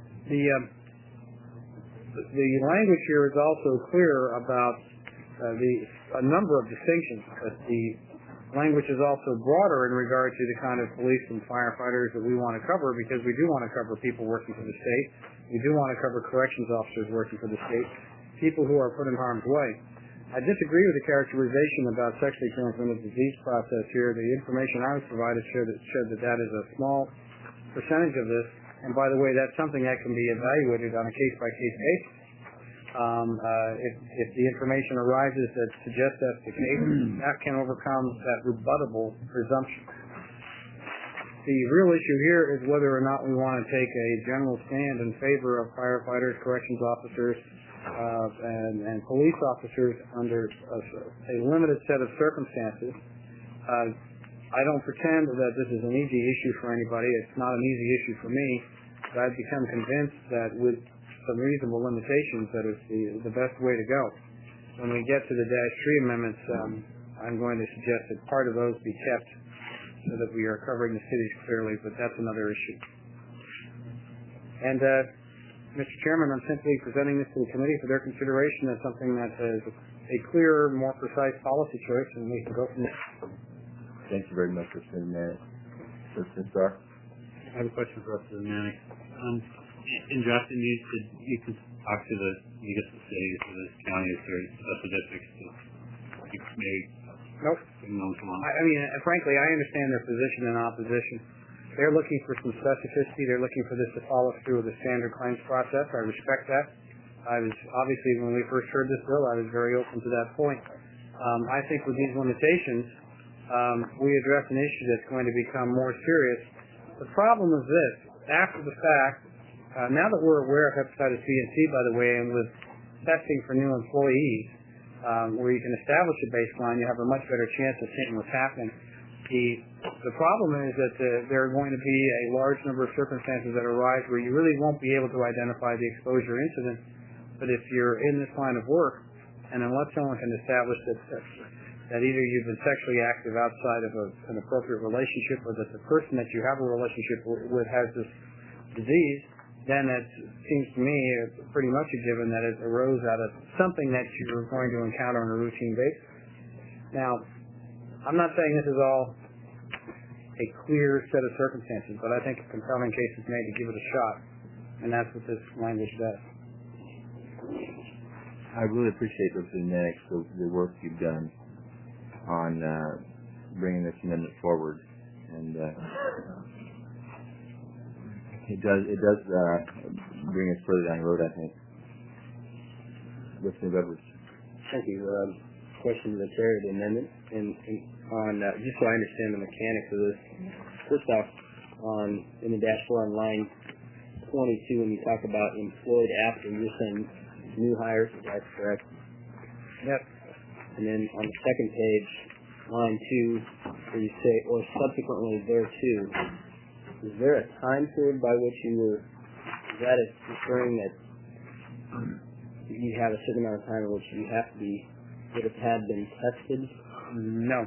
The language here is also clear about a number of distinctions, but the language is also broader in regard to the kind of police and firefighters that we want to cover because we do want to cover people working for the state. We do want to cover corrections officers working for the state, people who are put in harm's way. I disagree with the characterization about sexually transmitted disease process here. The information I was provided showed that is a small percentage of this. And by the way, that's something that can be evaluated on a case-by-case basis. If the information arises that suggests that's the case, that can overcome that rebuttable presumption. The real issue here is whether or not we want to take a general stand in favor of firefighters, corrections officers, and police officers under a limited set of circumstances. I don't pretend that this is an easy issue for anybody. It's not an easy issue for me. But I've become convinced that with some reasonable limitations that it's the best way to go. When we get to the Dash 3 amendments, I'm going to suggest that part of those be kept so that we are covering the cities clearly, but that's another issue. And Mr. Chairman, I'm simply presenting this to the committee for their consideration as something that is a clearer, more precise policy choice, and we can go from there. Thank you very much, Mr. Manic. Mr. Starr? I have a question for Representative Manic. In drafting these, you could talk to the cities, to the counties, or special districts to maybe Nope. Frankly, I understand their position in opposition. They're looking for some specificity. They're looking for this to follow through the standard claims process. I respect that. Obviously, when we first heard this bill, I was very open to that point. I think with these limitations, we address an issue that's going to become more serious. The problem is this: after the fact, now that we're aware of hepatitis B and C, by the way, and with testing for new employees, where you can establish a baseline, you have a much better chance of seeing what's happening. The problem is that there are going to be a large number of circumstances that arise where you really won't be able to identify the exposure incident. But if you're in this line of work, and unless someone can establish that either you've been sexually active outside of an appropriate relationship, or that the person that you have a relationship with has this disease, then it seems to me pretty much a given that it arose out of something that you're going to encounter on a routine basis. Now, I'm not saying this is all a clear set of circumstances, but I think a compelling case is made to give it a shot, and that's what this language does. I really appreciate, Representative Maddox, the work you've done on bringing this amendment forward, and it does bring us further down the road, I think. Representative Edwards. Thank you. Question to the chair of the amendment, and on just so I understand the mechanics of this. First off, in the dashboard on line 22, when you talk about employed after, you're saying new hires, is that correct? Yep. And then on the second page, line 2, where you say, or subsequently thereto, is there a time period by which is that referring that you have a certain amount of time in which you have to would have had been tested? No.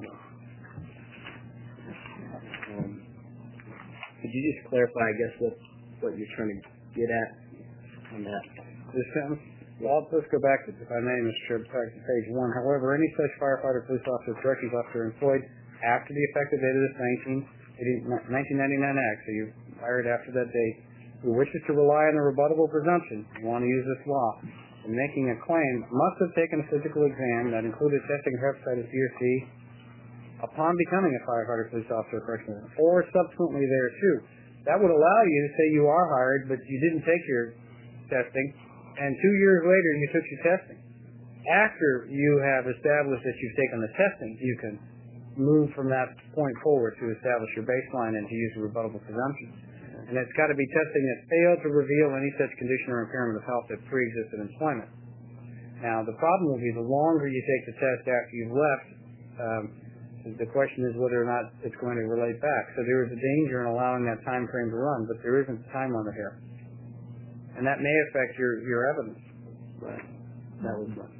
Could you just clarify, I guess, what you're trying to get at on that? This sentence? Well, let's go back to, if I may, Mr. Chair, back to page 1. However, any such firefighter, police officer, corrections officer employed after the effective date of this 1999 Act, so you hired after that date, who wishes to rely on the rebuttable presumption, you want to use this law, in making a claim, must have taken a physical exam that included testing for hepatitis B or C upon becoming a firefighter, police officer, or corrections officer, or subsequently thereto. That would allow you to say you are hired, but you didn't take your testing, and 2 years later you took your testing. After you have established that you've taken the testing, you can move from that point forward to establish your baseline and to use the rebuttable presumption. And it's got to be testing that failed to reveal any such condition or impairment of health that pre-existed employment. Now, the problem will be the longer you take the test after you've left, the question is whether or not it's going to relate back. So there is a danger in allowing that time frame to run, but there isn't a time limit here. And that may affect your evidence. Right. That was my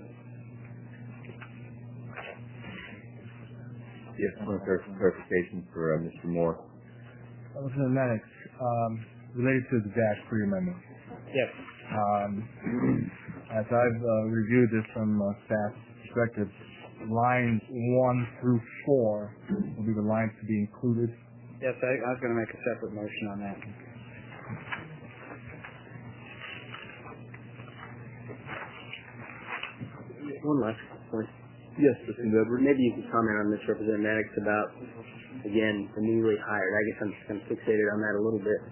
Yes, one clarification for Mr. Moore. Representative Maddox, related to the Dash-3 amendment. Yes. As I've reviewed this from staff perspective, lines 1 through 4 will be the lines to be included. Yes, I was going to make a separate motion on that. One last point. Yes, Mr. Edwards. Maybe you could comment on this, Representative Maddox, about, again, the newly hired. I guess I'm just kind of fixated on that a little bit.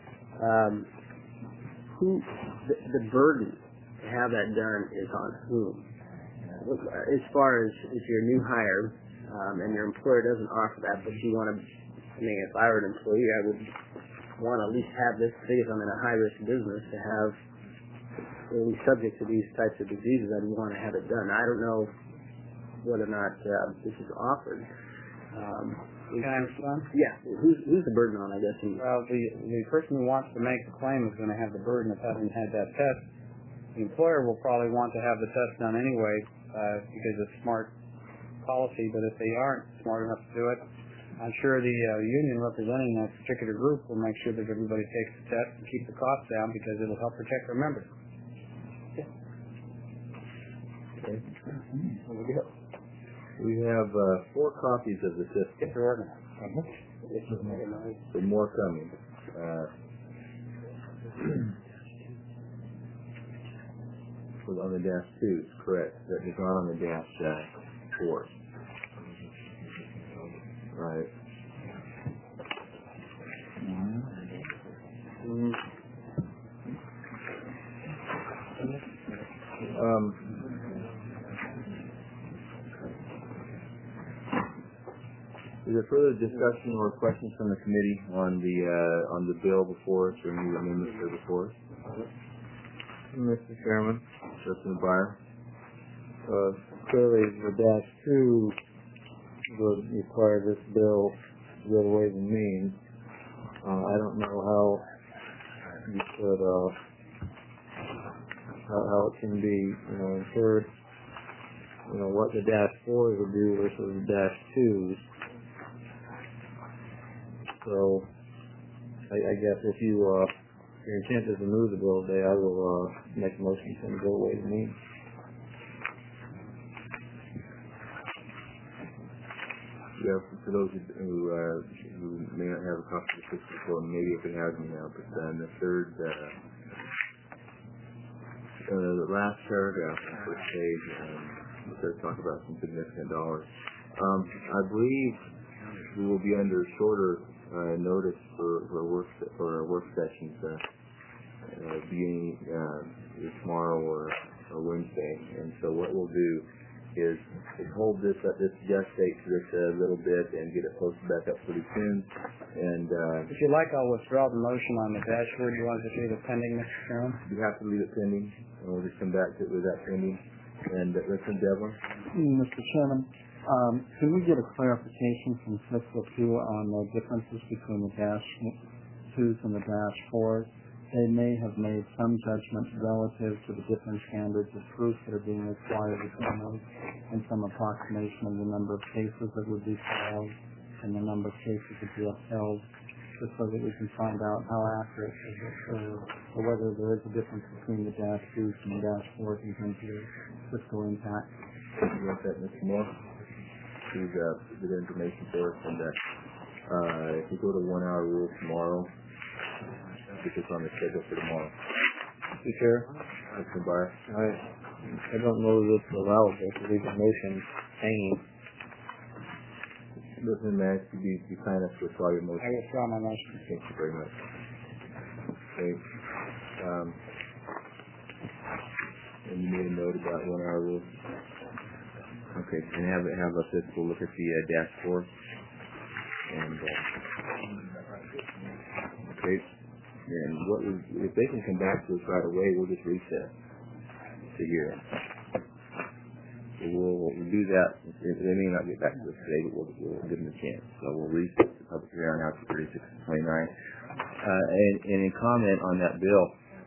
The burden to have that done is on whom? As far as if you're a new hire and your employer doesn't offer that, but you want to, if I were an employee, I would want to at least have this, because I'm in a high-risk business, to have, at least subject to these types of diseases, I'd want to have it done. I don't know whether or not this is offered. Can I respond? Yeah. Who's the burden on, I guess? Well, the person who wants to make the claim is going to have the burden of having had that test. The employer will probably want to have the test done anyway because it's smart policy, but if they aren't smart enough to do it, I'm sure the union representing that particular group will make sure that everybody takes the test and keep the costs down because it'll help protect their members. Okay. There we go. We have 4 copies of the system. They're organized. For more coming. On the -2, correct. That is not on the -4. Right. Is there further discussion or questions from the committee on the bill before us or any amendments that are before us? Mr. Chairman, Justin Breyer. Clearly the Dash 2 would require this bill to go the Ways and Means. I don't know how you could, how it can be, inferred, what the Dash 4s would do versus the Dash 2s. So, I guess if your intent is to move the bill today, I will make a motion to go away to me. Yeah, for those who may not have a copy of the fiscal report, maybe if it hasn't now, but the third, the last paragraph on the first page, it says talk about some significant dollars. I believe we will be under shorter notice for our work sessions beginning tomorrow or Wednesday. And so what we'll do is hold this date to this a little bit and get it posted back up pretty soon. And if you like, I'll withdraw the motion on the dashboard. You want to leave it pending, Mr. Chairman? You have to leave it pending, and we'll just come back to it with that pending. And listen, Devlin. Mr. Chairman, can we get a clarification from fiscal 2 on the differences between the Dash 2s and the Dash 4s? They may have made some judgment relative to the different standards of proof that are being required between those, and some approximation of the number of cases that would be filed and the number of cases that would be upheld, just so that we can find out how accurate is it, or whether there is a difference between the Dash 2s and the Dash 4s in terms of fiscal impact. You want that, Mr. Moore? Please get information for us on that. If we go to 1 hour rule tomorrow, get this on the schedule for tomorrow. Mr. Chair? Mr. Breyer? I don't know that it's allowable to leave a motion hanging. Listen, man, you kind of withdraw your motion. I withdraw my motion. Thank you very much. Okay. And you made a note about 1 hour rule. Okay, and have us we'll look at the Dash 4. And okay. And if they can come back to us right away, we'll just recess to hear it. So we'll do that. They may not get back to us today, but we'll give them a chance. So we'll recess the public hearing out to 3629. And in comment on that bill,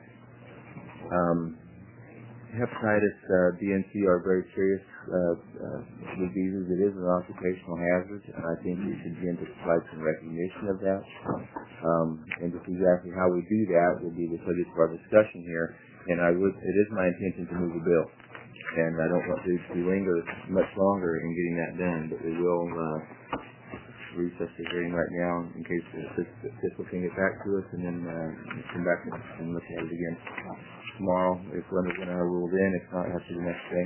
hepatitis B and C are very serious diseases. It is an occupational hazard, and I think we should begin to provide some recognition of that. And just exactly how we do that will be the subject of our discussion here. And it is my intention to move the bill, and I don't want to linger much longer in getting that done. But we will recess the hearing right now in case the fiscal can get back to us, and then come back and look at it again tomorrow. If we're under 1 hour rule, then if not, have to the next day.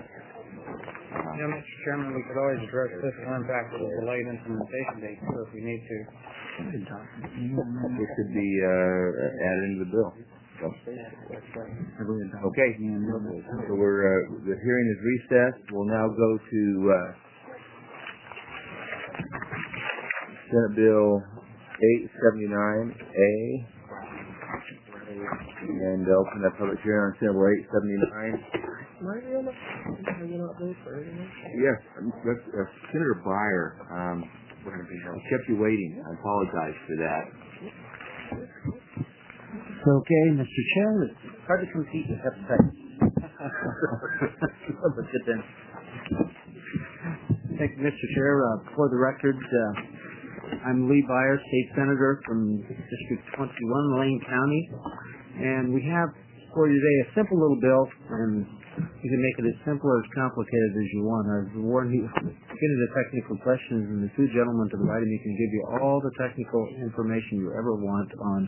Mr. Chairman, we could always address this impact of the delayed implementation date, so if we need to. It could be added into the bill. So. Okay. So the hearing is recessed. We'll now go to Senate Bill 879A. And open that public hearing on Senate Bill 879. Yes, Senator Breyer kept you waiting. I apologize for that. Okay, Mr. Chairman, it's hard to compete with hepatitis. But good then. Thank you, Mr. Chair. For the record, I'm Lee Breyer, State Senator from District 21, Lane County. And we have for you today a simple little bill, and you can make it as simple or as complicated as you want. I've warned you, get into technical questions, and the two gentlemen to the right of me can give you all the technical information you ever want on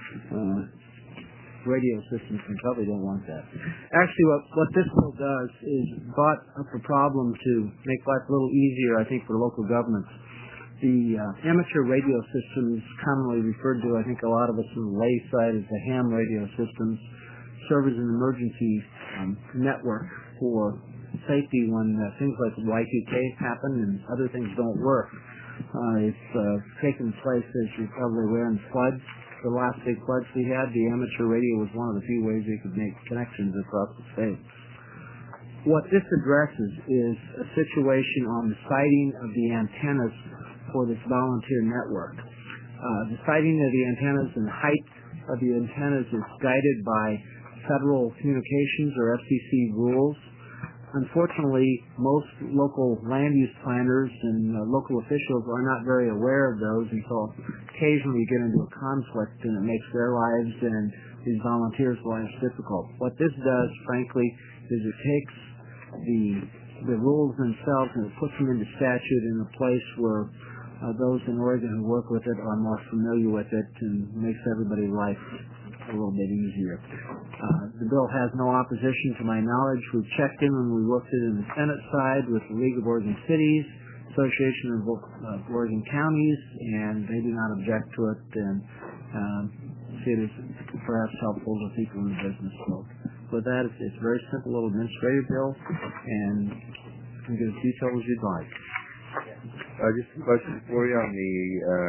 radio systems, and probably don't want that. Actually, what this bill does is brought up a problem to make life a little easier, I think, for local governments. The amateur radio systems, commonly referred to, I think a lot of us on the lay side as the ham radio systems, serve as an emergency network for safety when things like Y2K happen and other things don't work. It's taken place, as you're probably aware, in floods. The last big floods we had, the amateur radio was one of the few ways we could make connections across the state. What this addresses is a situation on the siting of the antennas for this volunteer network. The siting of the antennas and height of the antennas is guided by Federal Communications or FCC rules. Unfortunately, most local land use planners and local officials are not very aware of those, and so occasionally you get into a conflict and it makes their lives and these volunteers' lives difficult. What this does, frankly, is it takes the rules themselves and it puts them into statute in a place where those in Oregon who work with it are more familiar with it and makes everybody's life a little bit easier. The bill has no opposition to my knowledge. We've checked in when we looked at it in the Senate side with the League of Oregon Cities, Association of Oregon Counties, and they do not object to it and see it as perhaps helpful to people in the business world. With that, it's a very simple little administrative bill, and you can get as detailed as you'd like. Just a question for you on the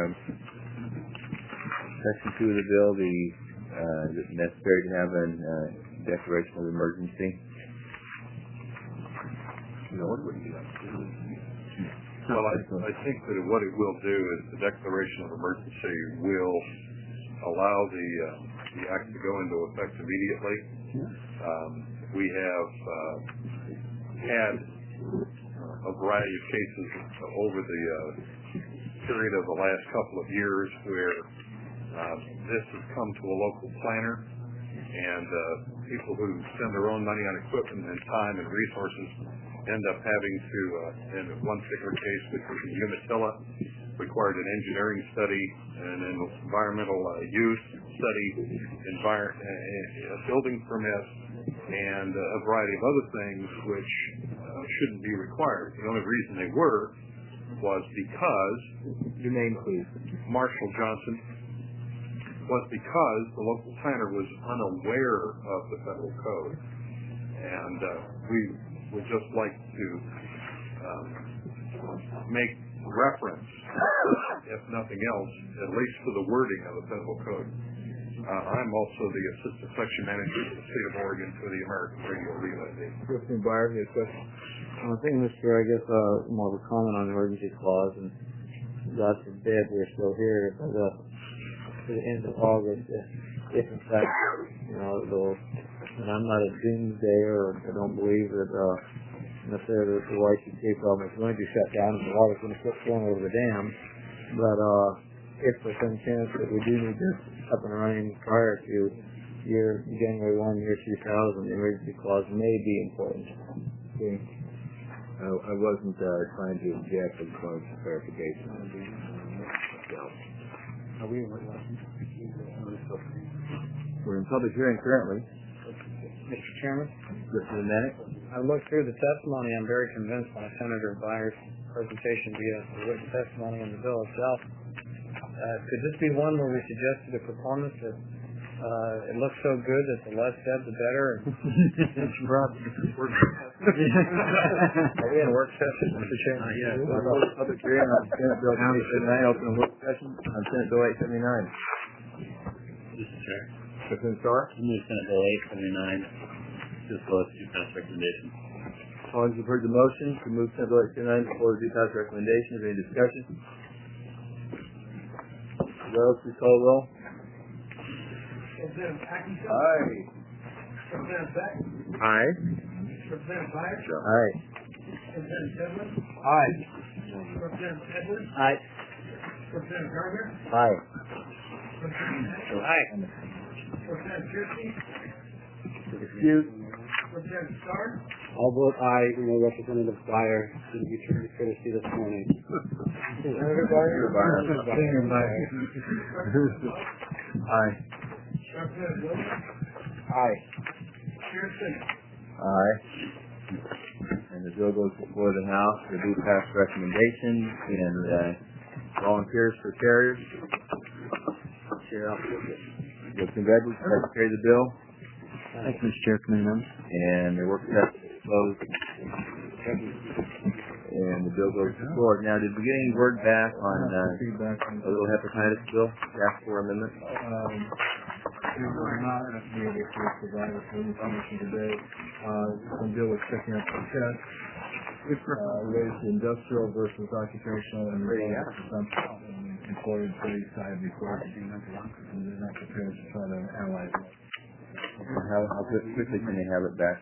Section 2 of the bill, is it necessary to have a declaration of emergency? Well, I think that what it will do is the declaration of emergency will allow the act to go into effect immediately. We have had a variety of cases over the period of the last couple of years where this has come to a local planner, and people who spend their own money on equipment and time and resources end up having to, in one particular case, which was in Umatilla, required an engineering study and an environmental use study, a building permit, and a variety of other things which shouldn't be required. The only reason they were was because, your name please, Marshall Johnson, was because the local planner was unaware of the federal code. And we would just like to make reference, if nothing else, at least to the wording of the federal code. I'm also the Assistant Section Manager for the State of Oregon for the American Radio Relay. Griffin Byer, your question? I think, Mr. I guess more of a comment on the emergency clause, and God forbid we're still here to the end of August, if in fact, and I'm not a doomsdayer, or I don't believe that necessarily the Y2K problem is going to shut down and the water's going to quit flowing over the dam, but if there's some chance that we do need this up and running prior to January 1, year 2000, the emergency clause may be important. Okay. I wasn't trying to object, I just wanted some clarification. We're in public hearing currently. Mr. Chairman? Just a minute. I looked through the testimony. I'm very convinced by Senator Byers' presentation via the written testimony in the bill itself. Could this be one where we suggested a proponent that it looks so good that the less said, the better? Are we in a work session, Mr. Chairman? Yes. Public hearing on Senate Bill 879, open a work session on Senate Bill 879. Mr. Chair. Mr. Starr? I move Senate Bill 879 as well as due pass recommendation. Colleagues, you've heard the motion to move Senate Bill 879 before the due pass recommendation. Is there any discussion? Those who call roll. Representative Atkinson? Aye. Representative Beck? Aye. Representative Byers? Aye. Representative Sedgwick? Aye. Representative Edwards? Aye. Representative Gardner? Aye. Representative Aye. Representative Piercy? Excuse. Representative Starr? I'll vote aye, Representative Byer didn't return the courtesy this morning. Senator Byer? Senator Byer. Aye. Representative Williams? Aye. Chair Simmons? Aye. And the bill goes before the House for due pass recommendation, and Volunteers for carriers. Chair, I'll take it. Justin Bedford, Secretary of the bill. Thank you, Mr. Chair, committee members. And the work session is closed. And the bill goes to the floor. Now, did we get any word back on a little hepatitis bill? Ask for amendment? We were not be able to provide us with information today. Some deal with checking up the test. Related to industrial versus occupational and employee side before and they're not prepared to try to analyze it. How quickly can they have it back?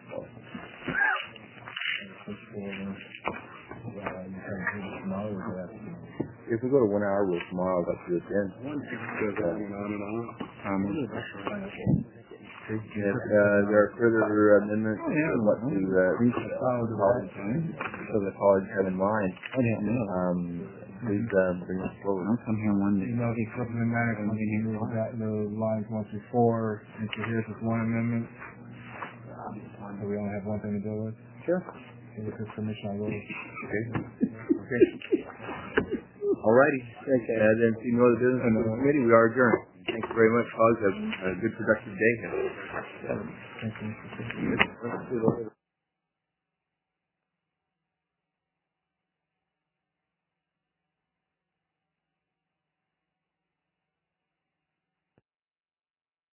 If we go to 1 hour, we'll tomorrow, that's good then. If there are further amendments what to the college have in mind, please bring us forward. I'll come here one day. You know, the equipment management, we got the lines 1 through 4, and so here's just one amendment. So we only have one thing to deal with? Sure. With this permission, I'll go. Okay. Alrighty. Then see no other business in the committee, we are adjourned. Thank you very much, colleagues. Have a good productive day. Thank you.